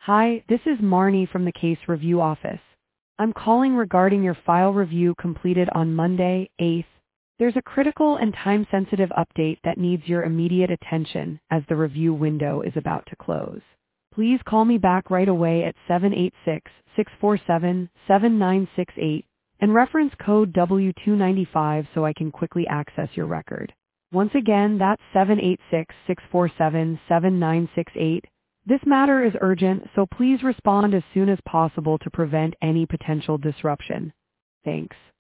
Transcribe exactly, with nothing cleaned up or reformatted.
Hi, this is Marnie from the Case Review Office. I'm calling regarding your file review completed on Monday, eighth. There's a critical and time-sensitive update that needs your immediate attention as the review window is about to close. Please call me back right away at seven eight six, six four seven, seven nine six eight and reference code W two ninety-five so I can quickly access your record. Once again, that's seven eight six, six four seven, seven nine six eight. This matter is urgent, so please respond as soon as possible to prevent any potential disruption. Thanks.